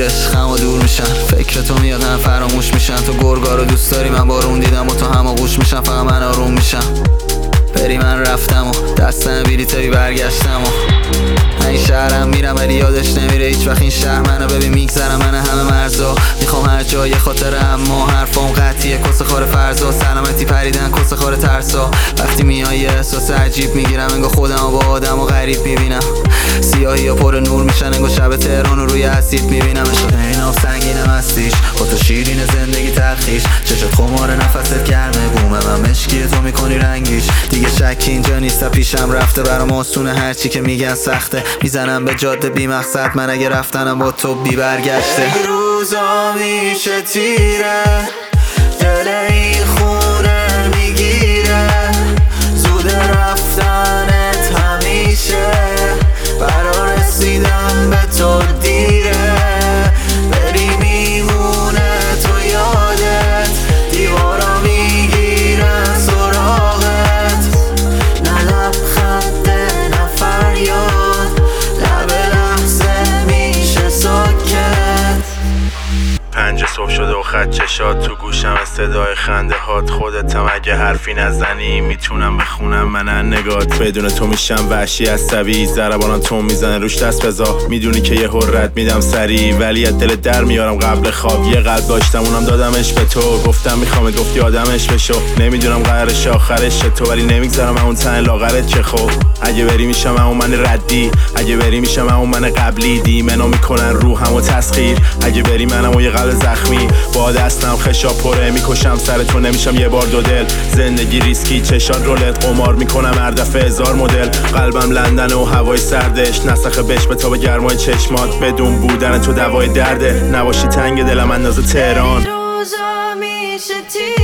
عشقم و دور میشن، فکر تو میاد هم فراموش میشن. تو گرگا رو دوست داری، من بارون دیدم و تو هماغوش میشن. فقط من آروم میشم، بری من رفتم و دستم بیلیتری برگشتم و من این شهرم میرم ولی یادش نمیره هیچ وقت این شهر منو. ببین میگذرم من همه مرزا، میخوام هر جای خاطره، اما حرفام قطعیه کس خور فرضا. سلامتی پریدن کس خور ترسا، وقتی میای احساس عجیب میگیرم، انگار خودمو با آدم و غریب میبینم. سیاهی ها پر نور میشن، انگار شب تهران رو روی اسید میبینم. عشق این آب سنگینم هستیش، با تو شیرین زندگی تلخیش. چشت خمار نفست گرمه، بومه من مشکیه تو میکنی رنگیش. دیگه شکی اینجا نیست، پیشم رفته برام آسونه، هرچی که میگن سخته. میزنم به جاده بی مقصد، من اگه رفتنم با تو بی برگشته. این روزا میشه تیره، دل این خونه میگیره. زود رفتنت همیشه، برا رسیدن به تو دیره. بری میمونه تو یادت، دیوارا میگیرن سراغت. نه لبخنده نه فریاد، لب لحظه میشه ساکت. 5 صبح شده و خط چشات تو گوشم، صدای خنده هات. خودتم اگه حرفی نزنی میتونم بخونم من نگات. بدون تو میشم وحشی عصبی، ضربانم تو میزنه روش دست بزا. میدونی که یه حرت میدم سری، ولی از دل در میارم قبل خواب. یه قلب داشتم اونم دادمش به تو، گفتم میخوام گفتی آدمش بشو. نمیدونم قرارش آخرش تو، ولی نمیگذارم اون تن لاغرت که خب. اگه بری میشم اون من ردی، اگه بری میشم اون من قبلی. دیمنو میکنن روحمو تسخیر، اگه بری منم و یه قلب زخمی. با دستم خشا پره میکشم سر تو، نمیشم یه بار دو دل. زندگی ریسکی چشات رولت، قمار میکنم هر دفعه 1000 مدل. قلبم لندن و هوای سردش، نسخه بش به تا به گرمای چشمات. بدون بودن تو دوای درده، نباشی تنگ دلم اندازه تهران. روزا میشه